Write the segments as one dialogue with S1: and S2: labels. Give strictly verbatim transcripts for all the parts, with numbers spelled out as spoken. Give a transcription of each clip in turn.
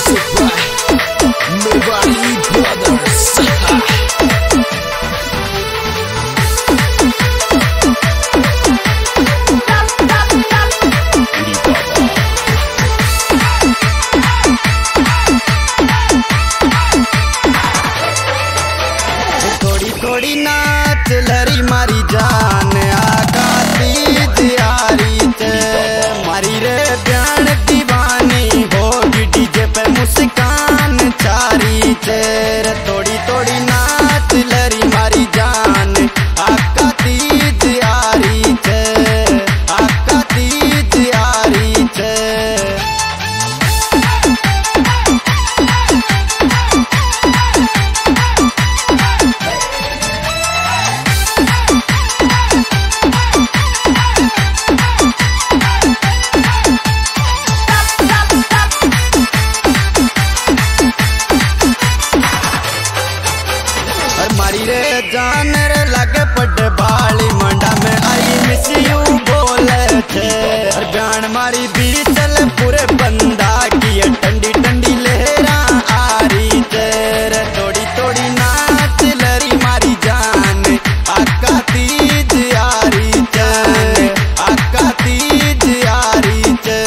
S1: थोड़ी थोड़ी नाच लहरी मारी जान आका तीज यारी थे मारी रे ब्यान दीवानी होगी डीजे पे मुस्कान चारी थे। थोड़ी थोड़ी नाच लहरी मारी जान आका तीज यारी थे आका तीज यारी थे। मारी रे जान रे लगे पड़े बाली मंडा में आई मिस यू बोले थे बयान मारी भी चल पूरे बंदा की ठंडी ठंडी लहरा आ रही तेरे। थोड़ी थोड़ी नाच लहरी मारी जान आका तीज यारी थे आका तीज यारी थे।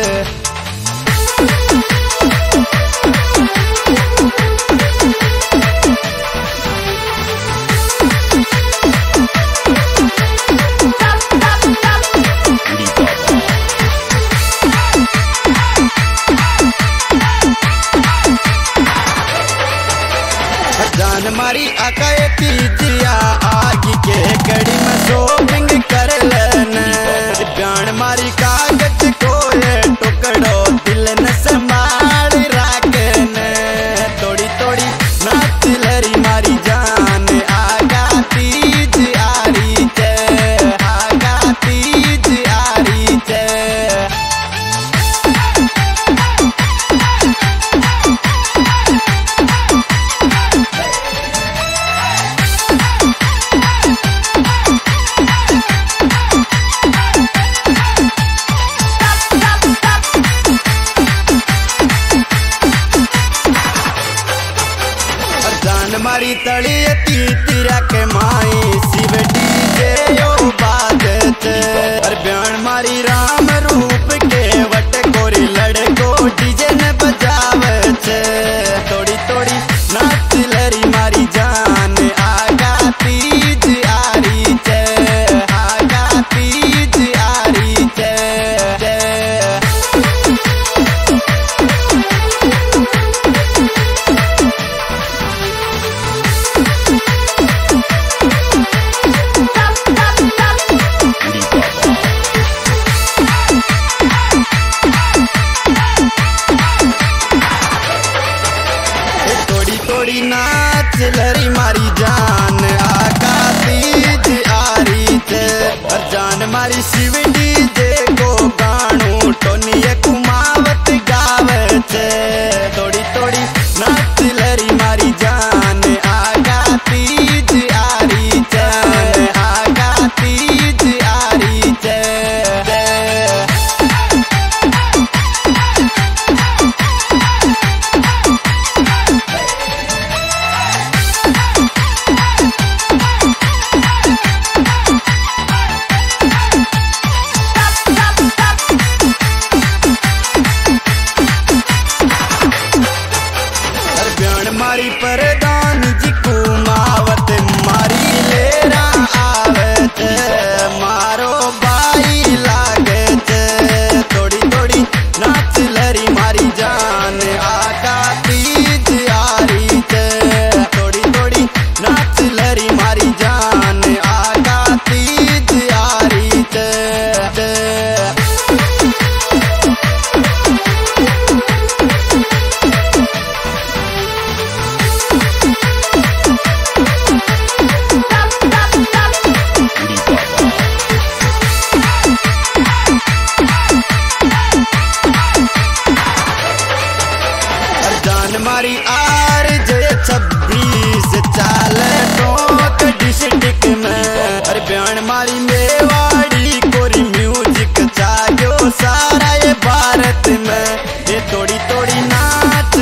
S1: जान मारी आका तीजिया आगी के कड़ी में शॉपिंग कर लेने जान मारी कागज को ये टुकड़ो दिल न संभाल रखने। थोड़ी थोड़ी नाच लहरी मारी जान आगा तीज यारी थे आगा तीज यारी थे। जान मारी तली तीतिरा के माई शिव डीजे यो बाजत और बयान मारी राम रूप के वट गोरी लड़को डीजे ने बजावत। थोड़ी थोड़ी नाच लहरी मारी जान आगा तीज यारी थे आगा तीज यारी थे। थोड़ी थोड़ी नाच लहरी मारी जान आका तीज यारी थे और जान मारी शिव डीजे को गानू टोनी कुमावत गावत। थोड़ी थोड़ी नाच लहरी मारी जान आका तीज यारी थे आका तीज यारी थे। मारी प्रधान जी कुमावत मारी लेरा आवत मारो बाई लागत। थोड़ी थोड़ी नाच लहरी मारी जान आका तीज यारी थे थोड़ी थोड़ी नाच लहरी मारी जान आका तीज यारी थे। मारी आर जे छब्बीस चाल टोक डिस्ट्रिक्ट में अरे बयान मारी मेवाड़ी कोरी म्यूजिक चाहो सारा ये भारत में। ये थोड़ी थोड़ी नाच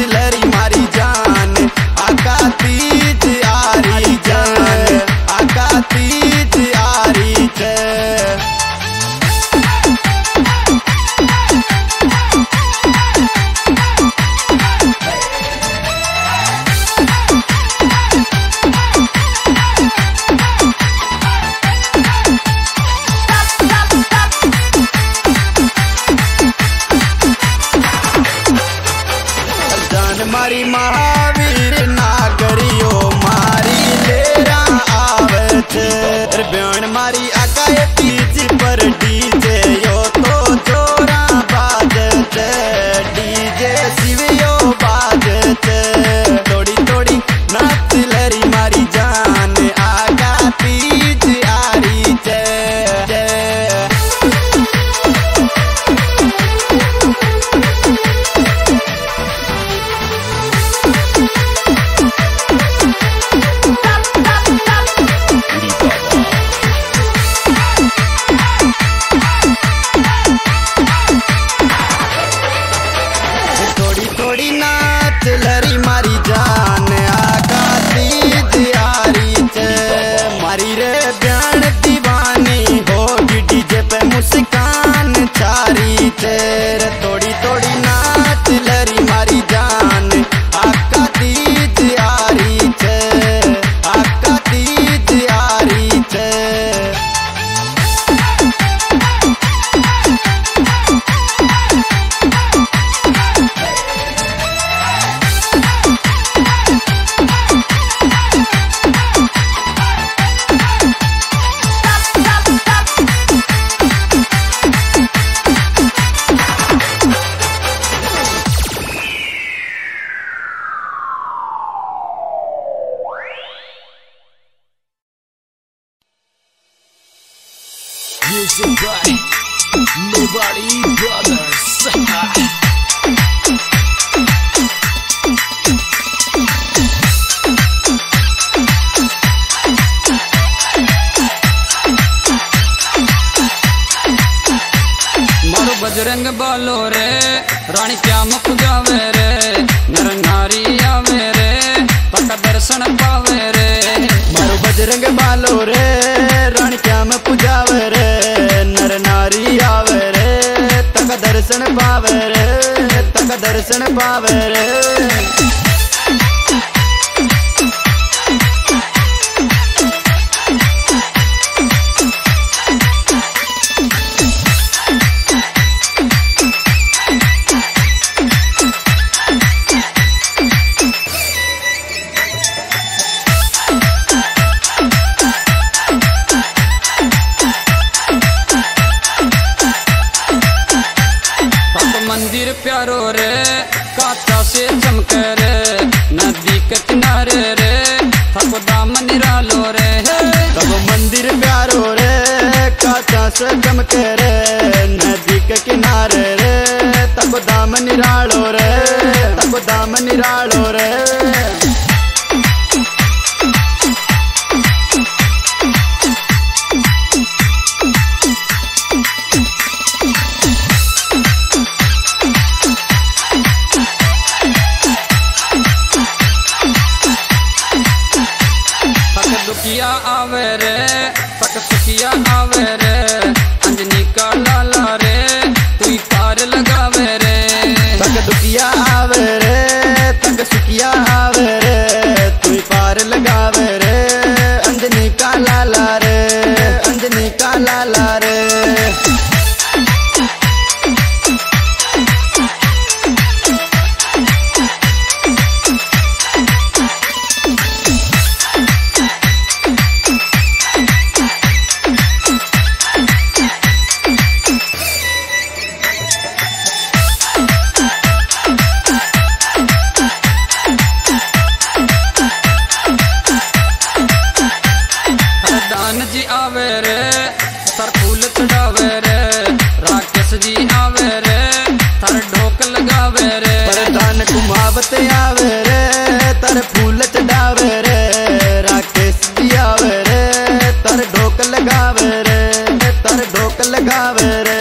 S1: मारी महावीर नागरियो मारी लेरा आवत ब्याण मारी आकाए तीज पर डीजे यो तो जोरा बाजत डीजे शिवियो बाजत थोड़ी थोड़ी नाच लरी मारी जान आगा तीज आरी चे लरी मारी जान आगा तीज आरी चे मारी रे ब्याण दीवानी होगी डीजे पे मुस्कान चारी चे थोड़ी थोड़ी नाच लरी मारी जान आगा तीज आरी चे आगा तीज आरी चे
S2: Music by Nobody Brothers.
S3: मारो बजरंग बालो रे रानी क्या मुख जावे रे नर नारी आवे रे पक्का दर्शन पावे रे
S1: मारो बजरंग बालो रे रानी क्या में पुजावे रे नर नारी आवे रे तक दर्शन पावे रे तक दर्शन पावे रे
S3: मंदिर प्यारो रे काचा से चमके रे नदी के किनारे रे थको दाम निरालो रे
S1: तब मंदिर प्यारो रे काचा से चमके रे नदी के किनारे रे तब दाम निरालो रे तब दाम निरालो रे
S3: दुखिया आवे रे पक सुखिया आवे रे अंजनी का लाला रे तू पार लगावे रे
S1: तक दुखिया आवे रे तक सुखिया आवे रे तू पार लगावे रे अंजनी का लाला रे अंजनी का लाला रे
S3: जी आवे रे सर फूल चढ़ावे रे राकेश जी आवे रे थर ढोक लगावे रे
S1: प्रधान कुमावत आवे रे तर फूल चढ़ावे रे राकेश जी आवे रे तर ढोक लगावे रे तर ढोक लगावे रे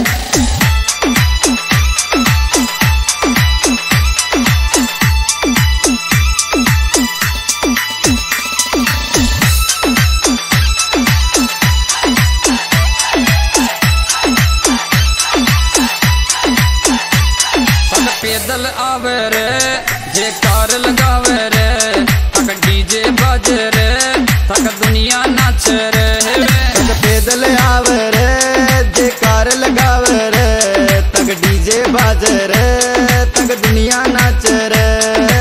S3: पैदल आवे रे जे कार लगावे रे तक डीजे बाजे रे तक दुनिया नाचे रे
S1: तक पैदल आवे रे जे कार लगावे रे तक डीजे बाजे रे तक दुनिया नाचे रे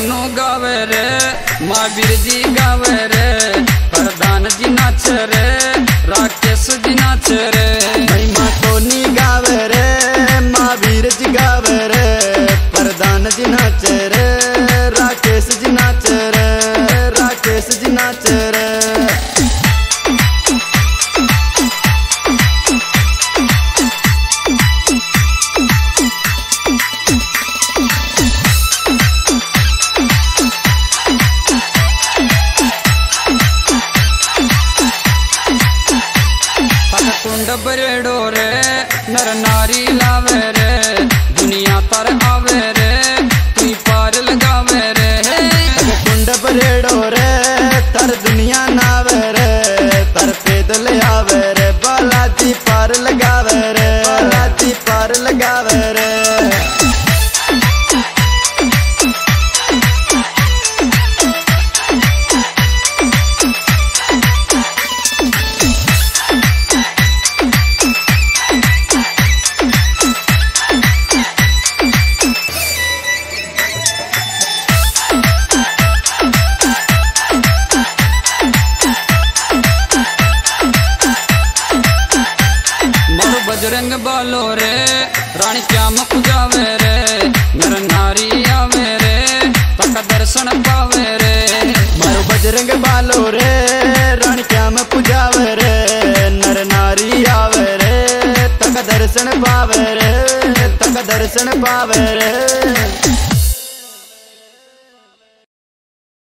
S3: मोनू गावे रे, महावीर जी गावे रे, प्रधान जी नाच रे, राकेश जी नाच रे।
S1: महिमा टोनी गावे रे, महावीर जी गावे रे, प्रधान जी नाच रे, राकेश जी नाच रे, राकेश जी नाच रे।
S3: कुंड बरेडो रे, नर नारी लावे रे, दुनिया तर आवे रे, तू पार लगावे रे।
S1: कुंड बरेडो रे, तर दुनिया नावे रे, तर पैदल आवे रे, बालाजी पार लगावे रे, बालाजी पार लगावे रे।
S3: बजरंग बालो रे, रानी श्याम पुजावे रे, नर नारी आवे रे, तक दर्शन पावे रे।
S1: मारो बजरंग बालो रे, रानी श्याम पुजावे रे, नर नारी आवे रे, तक दर्शन पावे रे, तक दर्शन पावे रे।